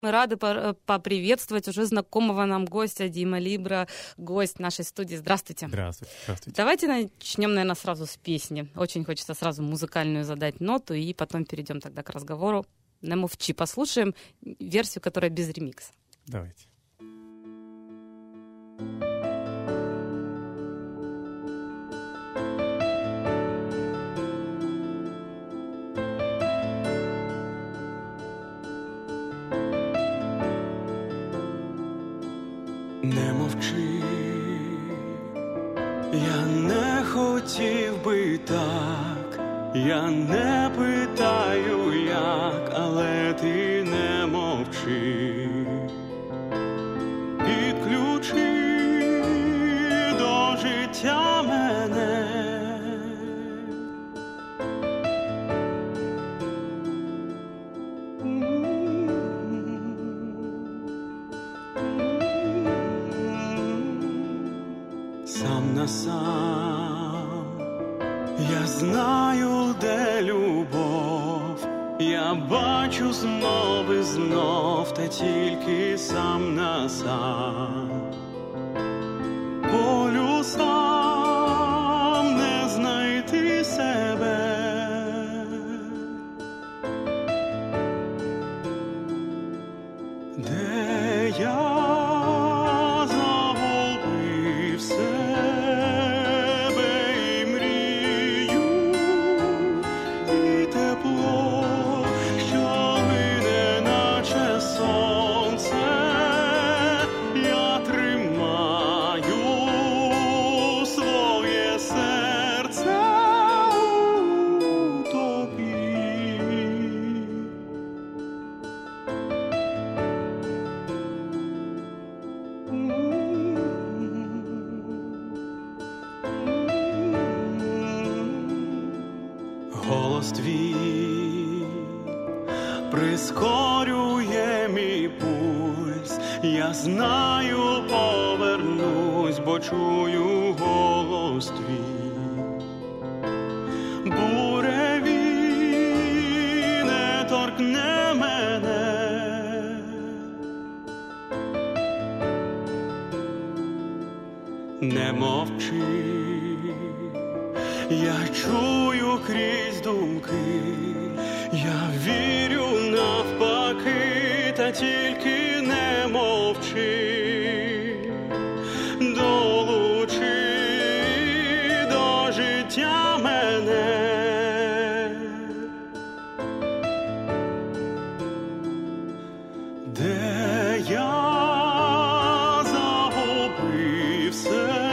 Мы рады поприветствовать уже знакомого нам гостя Дима Либра, гость нашей студии. Здравствуйте. Здравствуйте. Здравствуйте. Давайте начнем, наверное, сразу с песни. Очень хочется сразу музыкальную задать ноту, и потом перейдем тогда к разговору. Не мовчи. Послушаем версию, которая без ремикса. Давайте. Не мовчи, я не хотів би так, я не питаю як, але ти не мовчи. Підключи до життя мене. Сам на сам, я знаю, де любов, я бачу знов і знов, та тільки сам на сам. Болю сам не знайти себе. Де я голос твій прискорює мій пульс, я знаю, повернусь, бо чую голос твій. Буревій не торкне мене. Не мовчи, я чую крізь думки, я вірю навпаки, та тільки не мовчи, долучи до життя мене. Де я загубив себе.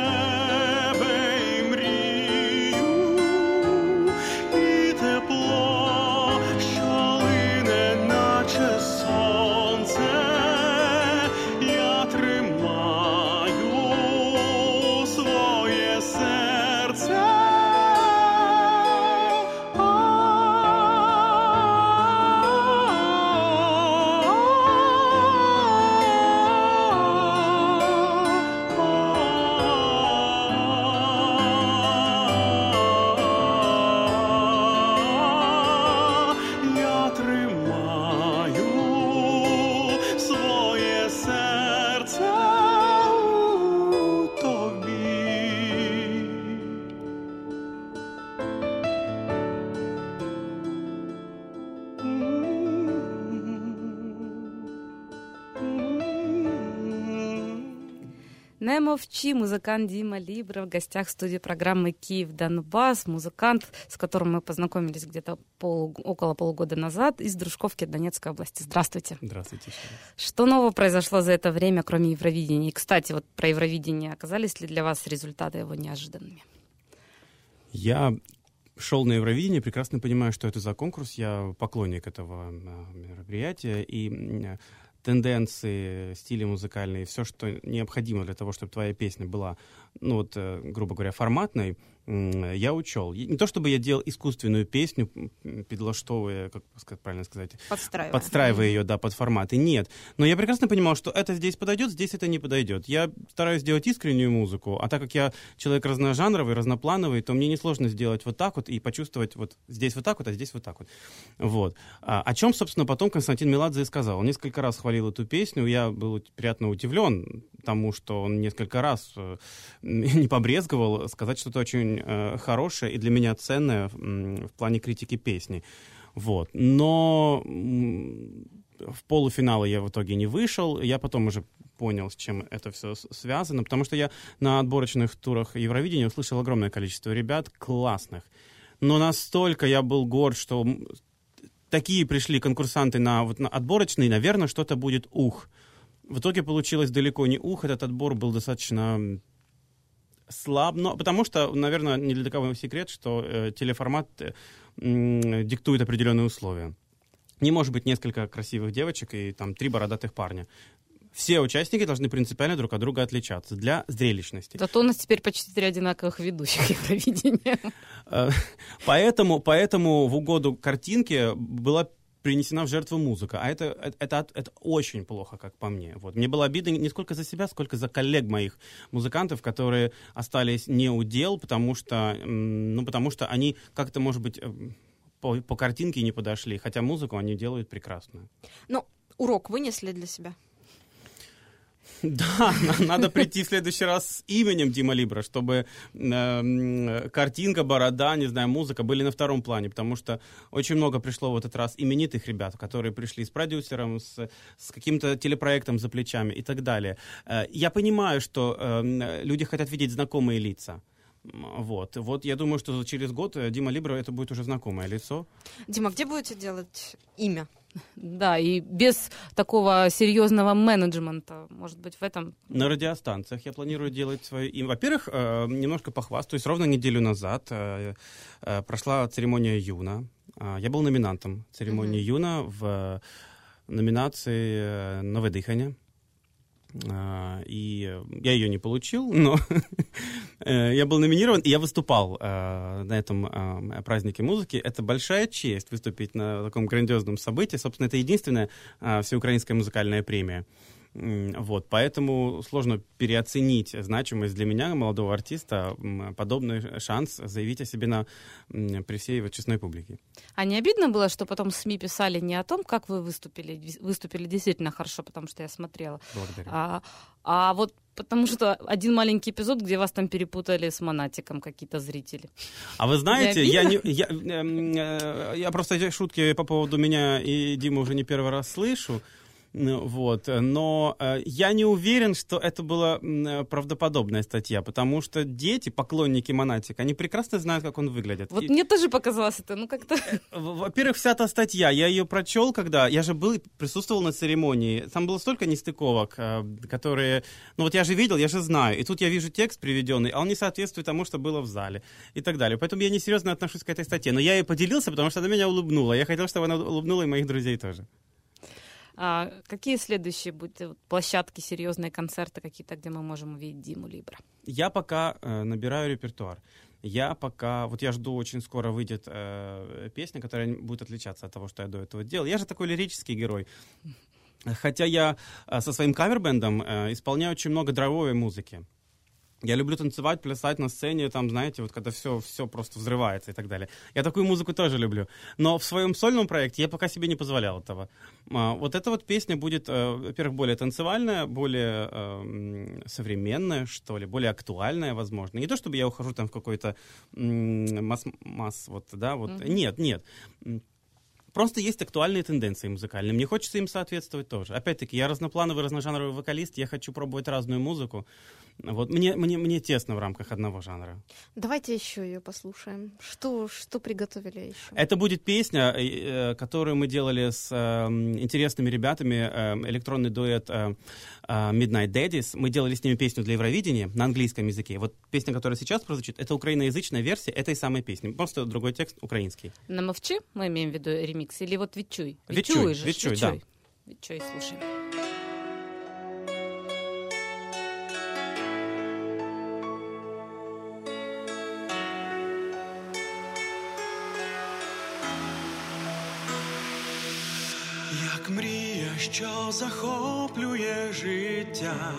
Не мовчи, музыкант Дима Либра в гостях в студии программы «Киев-Донбасс», музыкант, с которым мы познакомились где-то около полугода назад из Дружковки Донецкой области. Здравствуйте. Здравствуйте. Что нового произошло за это время, кроме Евровидения? И, кстати, вот про Евровидение. Оказались ли для вас результаты его неожиданными? Я шел на Евровидение, прекрасно понимаю, что это за конкурс. Я поклонник этого мероприятия. И тенденции, стили музыкальные, все, что необходимо для того, чтобы твоя песня была, ну вот, грубо говоря, форматной, я учел. Не то чтобы я делал искусственную песню, підлаштовуя, как правильно сказать, подстраивая ее, да, под форматы. Нет. Но я прекрасно понимал, что это здесь подойдет, здесь это не подойдет. Я стараюсь делать искреннюю музыку, а так как я человек разножанровый, разноплановый, то мне несложно сделать вот так вот и почувствовать вот здесь вот так вот, а здесь вот так вот. Вот. О чем, собственно, потом Константин Меладзе и сказал. Он несколько раз хвалил эту песню, я был приятно удивлен тому, что он несколько раз не побрезговал сказать что-то очень хорошее и для меня ценное в плане критики песни. Вот. Но в полуфиналы я в итоге не вышел. Я потом уже понял, с чем это все связано, потому что я на отборочных турах Евровидения услышал огромное количество ребят классных. Но настолько я был горд, что такие пришли конкурсанты на отборочный, наверное, что-то будет ух. В итоге получилось далеко не ух. Этот отбор был достаточно слаб, но потому что, наверное, не для кого секрет, что телеформат диктует определенные условия. Не может быть несколько красивых девочек и там 3 бородатых парня. Все участники должны принципиально друг от друга отличаться для зрелищности. Зато у нас теперь почти 3 одинаковых ведущих Евровидения. Поэтому в угоду картинке была принесена в жертву музыка. А это очень плохо, как по мне. Вот. Мне было обидно не сколько за себя, сколько за коллег моих музыкантов, которые остались не у дел, потому что они как-то, может быть, по картинке не подошли, хотя музыку они делают прекрасную. Ну, урок вынесли для себя? Да, надо прийти в следующий раз с именем Дима Либра, чтобы картинка, борода, не знаю, музыка были на втором плане, потому что очень много пришло в этот раз именитых ребят, которые пришли с продюсером, с каким-то телепроектом за плечами и так далее. Я понимаю, что люди хотят видеть знакомые лица. Вот я думаю, что через год Дима Либра это будет уже знакомое лицо. Дима, где будете делать имя? Да, и без такого серьезного менеджмента, может быть, в этом... На радиостанциях я планирую делать свое имя. Во-первых, немножко похвастаюсь. Ровно неделю назад прошла церемония Юна. Я был номинантом церемонии Юна в номинации «Новое дыхание». И я ее не получил, но я был номинирован, и я выступал на этом празднике музыки. Это большая честь выступить на таком грандиозном событии. Собственно, это единственная всеукраинская музыкальная премия. Вот, поэтому сложно переоценить значимость для меня, молодого артиста, подобный шанс заявить о себе при всей вот честной публике. А не обидно было, что потом СМИ писали не о том, как вы выступили действительно хорошо, потому что я смотрела, а вот потому что один маленький эпизод, где вас там перепутали с Монатиком какие-то зрители. А вы знаете, я просто эти шутки по поводу меня и Димы уже не первый раз слышу. Вот. Но я не уверен, что это была правдоподобная статья, потому что дети, поклонники Монатика, они прекрасно знают, как он выглядит. Вот мне тоже показалось это, как-то... Во-первых, вся та статья, я ее прочел, я же присутствовал на церемонии, там было столько нестыковок, которые... я же видел, я же знаю, и тут я вижу текст приведенный, а он не соответствует тому, что было в зале, и так далее. Поэтому я несерьезно отношусь к этой статье, но я ей поделился, потому что она меня улыбнула. Я хотел, чтобы она улыбнула и моих друзей тоже. А какие следующие будут площадки, серьезные концерты какие-то, где мы можем увидеть Диму Либра? Я пока набираю репертуар. Я жду, очень скоро выйдет песня, которая будет отличаться от того, что я до этого делал. Я же такой лирический герой. Хотя я со своим кавер-бэндом исполняю очень много драйвовой музыки. Я люблю танцевать, плясать на сцене, там, знаете, вот когда все просто взрывается и так далее. Я такую музыку тоже люблю. Но в своем сольном проекте я пока себе не позволял этого. Вот эта вот песня будет, во-первых, более танцевальная, более современная, что ли, более актуальная, возможно. Не то, чтобы я ухожу там в какой-то Нет. Просто есть актуальные тенденции музыкальные. Мне хочется им соответствовать тоже. Опять-таки, я разноплановый, разножанровый вокалист, я хочу пробовать разную музыку. Вот мне тесно в рамках одного жанра. Давайте еще ее послушаем. Что приготовили еще? Это будет песня, которую мы делали с интересными ребятами, электронный дуэт Midnight Daddies. Мы делали с ними песню для Евровидения на английском языке. Вот песня, которая сейчас прозвучит, это украиноязычная версия этой самой песни. Просто другой текст украинский. На «Мовчи» мы имеем в виду ремикс? Или вот «Відчуй»? «Відчуй», да. «Відчуй» слушаем. що захоплює життя.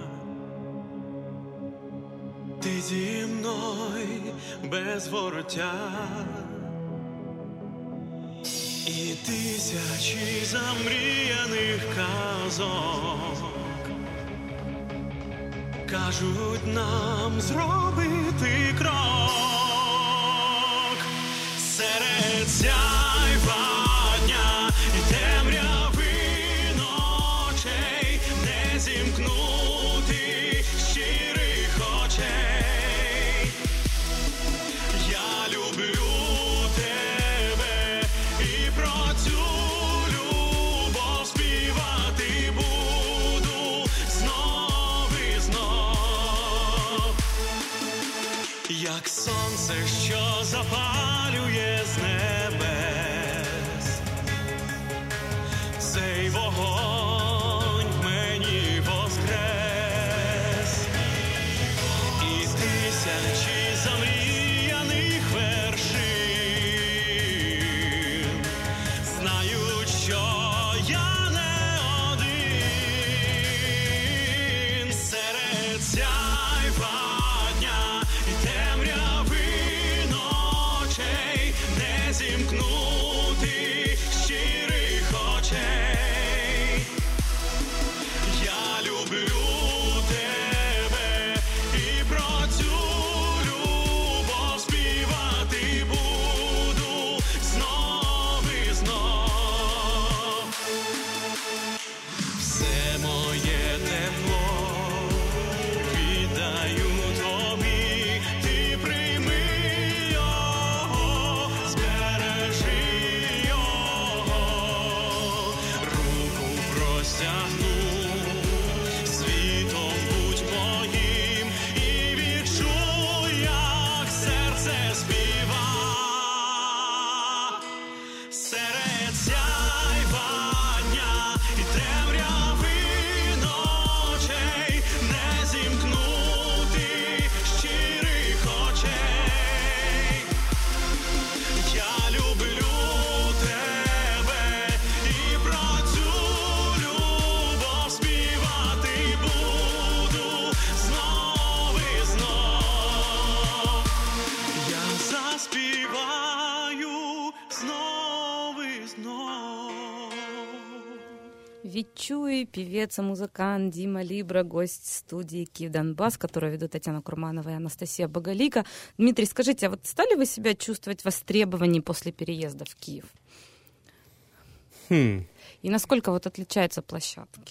Ти зі мною без вороття, і тисячі замріяних казок кажуть нам зробити крок серед сяйва дня і темряви ночей, не зімкнути щирих очей. Я люблю тебе і про цю любов співати буду знов і знов. Як сонце, що запалює з небес, цей вогонь в мені воскрес, і тисячі замріяних вершин знають, що я не один. Серед сяйва дня і темряви ночей, не зімкнути щирих очей. Я люблю тебе і про цю любов співати буду знов і знов. Все моє тепло віддаю тобі, ти прийми його, збережи його, руку простягну, світом будь моїм, і відчуй, як серце співа. Серед сяйва дня і темряви ночей, не зімкнути щирих очей. Я люблю тебе і про цю любов співати буду знов і знов. Я заспіваю знов і знов. Відчуй, певец и музыкант Дима Либра, гость студии «Киев Донбасс», которую ведут Татьяна Курманова и Анастасия Боголика. Дмитрий, скажите, а вот стали вы себя чувствовать востребованнее после переезда в Киев? И насколько вот отличаются площадки?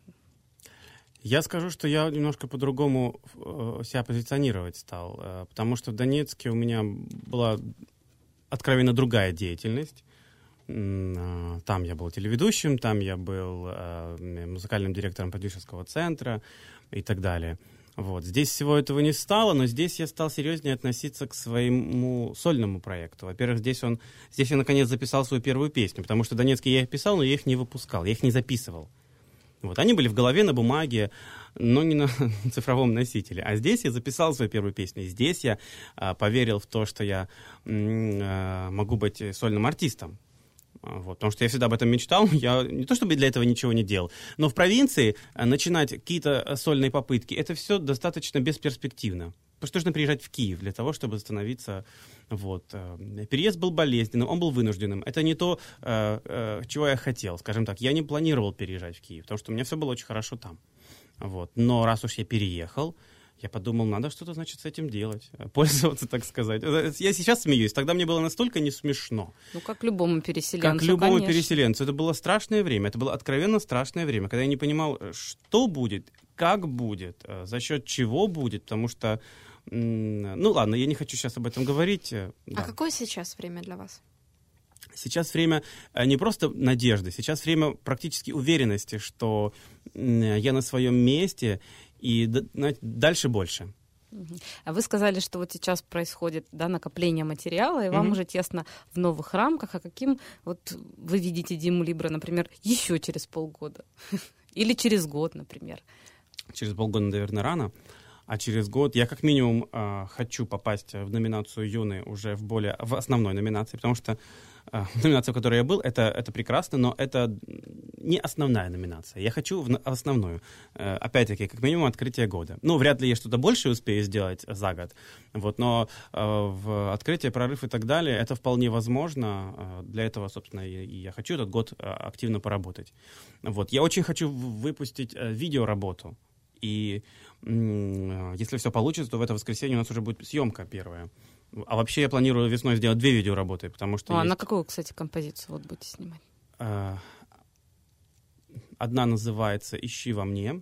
Я скажу, что я немножко по-другому себя позиционировать стал, потому что в Донецке у меня была откровенно другая деятельность. Там я был телеведущим, там я был музыкальным директором продюсерского центра и так далее. Вот. Здесь всего этого не стало, но здесь я стал серьезнее относиться к своему сольному проекту. Во-первых, здесь я наконец записал свою первую песню, потому что в Донецке я их писал, но я их не выпускал, я их не записывал. Вот. Они были в голове, на бумаге, но не на цифровом носителе. А здесь я записал свою первую песню. И здесь я поверил в то, что я могу быть сольным артистом. Вот, потому что я всегда об этом мечтал. Я не то чтобы для этого ничего не делал, но в провинции начинать какие-то сольные попытки, это все достаточно бесперспективно. Потому что нужно приезжать в Киев для того, чтобы становиться... Вот. Переезд был болезненным, он был вынужденным. Это не то, чего я хотел. Скажем так, я не планировал переезжать в Киев, потому что у меня все было очень хорошо там. Вот. Но раз уж я переехал, я подумал, надо что-то, значит, с этим делать. Пользоваться, так сказать. Я сейчас смеюсь, тогда мне было настолько не смешно. Ну, как любому переселенцу, Как любому конечно. переселенцу. Это было страшное время, это было откровенно страшное время, когда я не понимал, что будет, как будет, за счет чего будет, потому что, ну ладно, я не хочу сейчас об этом говорить. А какое сейчас время для вас? Сейчас время не просто надежды, сейчас время практически уверенности, что я на своем месте, и дальше больше. А вы сказали, что вот сейчас происходит, да, накопление материала, и вам уже тесно в новых рамках. А каким вот вы видите Диму Либра, например, еще через полгода? Или через год, например? Через полгода, наверное, рано. А через год я как минимум хочу попасть в номинацию «Юный» уже в основной номинации, потому что номинация, в которой я был, это прекрасно, но это не основная номинация. Я хочу в основную. Опять-таки, как минимум, открытие года. Ну, вряд ли я что-то больше успею сделать за год, вот, но в открытие, прорыв и так далее, это вполне возможно. Для этого, собственно, и я хочу этот год активно поработать. Вот. Я очень хочу выпустить видеоработу. И если все получится, то в это воскресенье у нас уже будет съемка первая. А вообще я планирую весной сделать 2 видеоработы, потому что на какую, кстати, композицию вот будете снимать? Одна называется «Ищи во мне».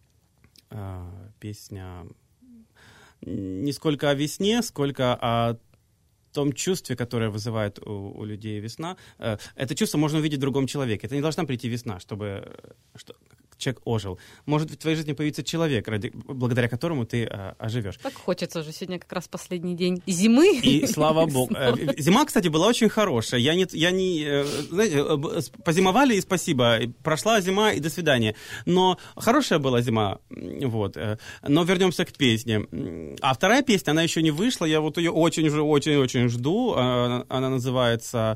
Песня не сколько о весне, сколько о том чувстве, которое вызывает у людей весна. Это чувство можно увидеть в другом человеке. Это не должна прийти весна, чтобы человек ожил. Может в твоей жизни появиться человек, благодаря которому ты оживешь. Так хочется же. Сегодня как раз последний день зимы. И слава богу. Зима, кстати, была очень хорошая. Знаете, позимовали и спасибо. Прошла зима и до свидания. Но хорошая была зима. Вот. Но вернемся к песне. А вторая песня, она еще не вышла. Я вот ее очень-очень жду. Она называется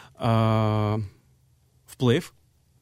«Вплыв».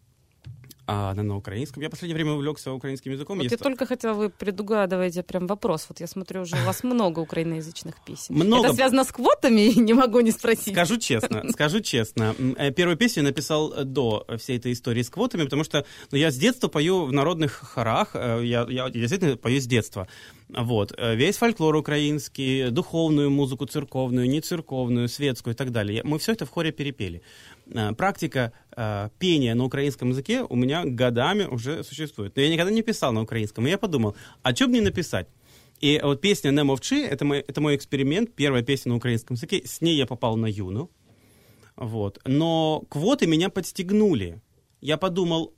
Она на украинском. Я в последнее время увлекся украинским языком. Вот я только хотела, вы предугадываете прям вопрос. Вот я смотрю, уже у вас много украиноязычных песен. Это связано с квотами? Не могу не спросить. Скажу честно. Первую песню я написал до всей этой истории с квотами, потому что я с детства пою в народных хорах. Я действительно пою с детства. Вот. Весь фольклор украинский, духовную музыку, церковную, нецерковную, светскую и так далее. Мы все это в хоре перепели. Практика пения на украинском языке у меня годами уже существует. Но я никогда не писал на украинском. И я подумал, а что бы мне написать? И вот песня «Не мовчи» — это мой эксперимент, первая песня на украинском языке. С ней я попал на Юну. Вот. Но квоты меня подстегнули. Я подумал,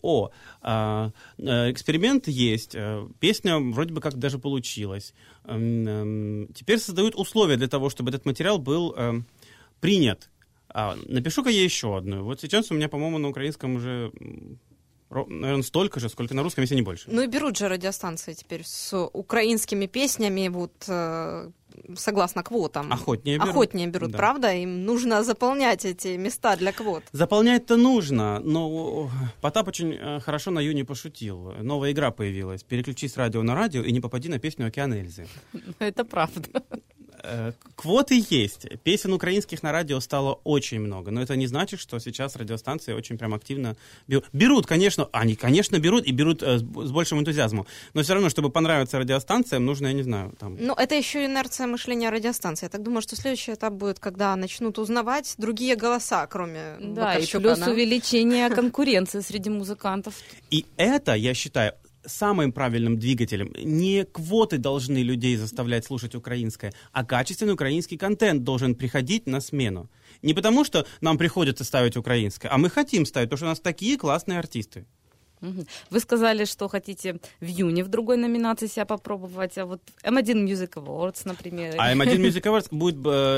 эксперимент есть, песня вроде бы как даже получилась. Теперь создают условия для того, чтобы этот материал был принят. Напишу-ка я еще одну. Вот сейчас у меня, по-моему, на украинском уже, наверное, столько же, сколько на русском, если не больше. Ну и берут же радиостанции теперь с украинскими песнями, вот согласно квотам. Охотнее берут, да. Правда? Им нужно заполнять эти места для квот. Заполнять-то нужно, но Потап очень хорошо на Юне пошутил. Новая игра появилась. Переключись радио на радио и не попади на песню «Океан Эльзы». Это правда. Квоты есть. Песен украинских на радио стало очень много, но это не значит, что сейчас радиостанции очень прям активно берут. Конечно, они, конечно, берут и берут с большим энтузиазмом, но все равно, чтобы понравиться радиостанциям, нужно, я не знаю, там... Ну, это еще инерция мышления радиостанции. Я так думаю, что следующий этап будет, когда начнут узнавать другие голоса, кроме Вакарчука, и плюс увеличение конкуренции среди музыкантов. И это, я считаю, самым правильным двигателем. Не квоты должны людей заставлять слушать украинское, а качественный украинский контент должен приходить на смену. Не потому, что нам приходится ставить украинское, а мы хотим ставить, потому что у нас такие классные артисты. Вы сказали, что хотите в июне в другой номинации себя попробовать, а вот M1 Music Awards, например. А M1 Music Awards будет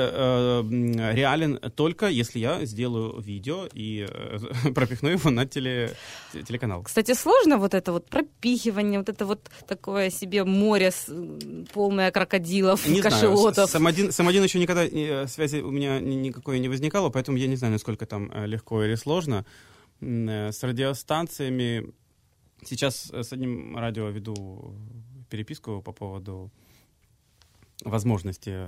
реален только, если я сделаю видео и пропихну его на телеканал. Кстати, сложно вот это вот пропихивание, вот это вот такое себе море полное крокодилов, кашелотов. С M1 еще никогда связи у меня никакой не возникало, поэтому я не знаю, насколько там легко или сложно. С радиостанциями сейчас с одним радио веду переписку по поводу возможности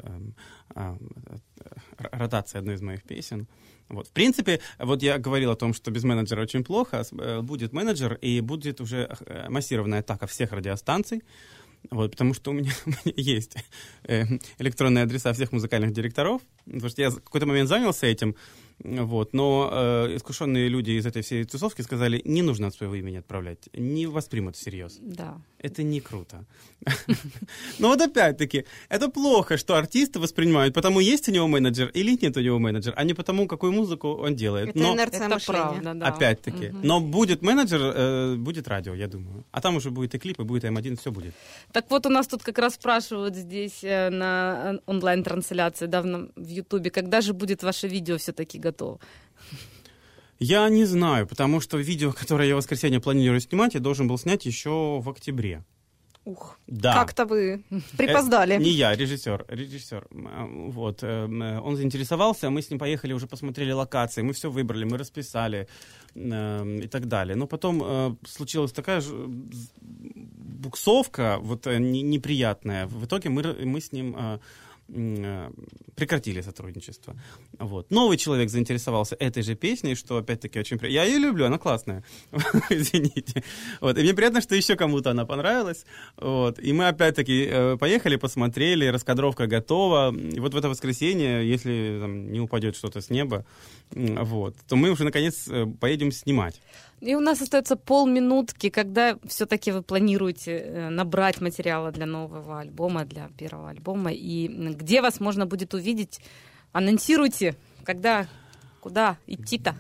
ротации одной из моих песен. Вот. В принципе, вот я говорил о том, что без менеджера очень плохо. Будет менеджер, и будет уже массированная атака всех радиостанций. Вот, потому что у меня есть электронные адреса всех музыкальных директоров, потому что я в какой-то момент занялся этим, вот, но искушенные люди из этой всей тусовки сказали, не нужно от своего имени отправлять, не воспримут всерьез. Да. Это не круто. Но вот опять-таки, это плохо, что артисты воспринимают, потому есть у него менеджер или нет у него менеджера, а не потому, какую музыку он делает. Это инерция мышления. Опять-таки. Но будет менеджер, будет радио, я думаю. А там уже будет и клип, и будет М1, все будет. Так вот, у нас тут как раз спрашивают здесь на онлайн-трансляции, давно в Ютубе, когда же будет ваше видео все-таки готово? Я не знаю, потому что видео, которое я в воскресенье планирую снимать, я должен был снять еще в октябре. Ух, Да. как-то вы припоздали. Не я, режиссер. Вот. Он заинтересовался, мы с ним поехали, уже посмотрели локации, мы все выбрали, мы расписали и так далее. Но потом случилась такая же буксовка, вот неприятная. В итоге мы с ним прекратили сотрудничество. Вот. Новый человек заинтересовался этой же песней, что опять-таки очень приятно. Я ее люблю, она классная. Извините. Вот. И мне приятно, что еще кому-то она понравилась. Вот. И мы опять-таки поехали, посмотрели, раскадровка готова. И вот в это воскресенье, если там не упадет что-то с неба, вот, то мы уже наконец поедем снимать. И у нас остается полминутки, когда все-таки вы планируете набрать материала для нового альбома, для первого альбома, и где вас можно будет увидеть? Анонсируйте, когда, куда идти-то?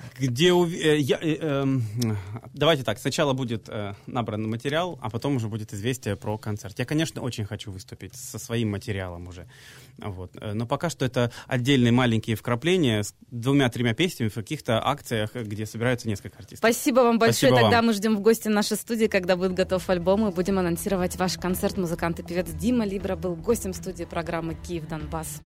Давайте так, сначала будет набран материал, а потом уже будет известие про концерт. Я, конечно, очень хочу выступить со своим материалом уже. Вот. Но пока что это отдельные маленькие вкрапления с 2-3 песнями в каких-то акциях, где собираются несколько артистов. Спасибо вам большое. Спасибо Тогда вам. мы ждем в гости нашей студии, когда будет готов альбом, и будем анонсировать ваш концерт. Музыкант и певец Дима Либра был гостем студии программы «Киев Донбасс».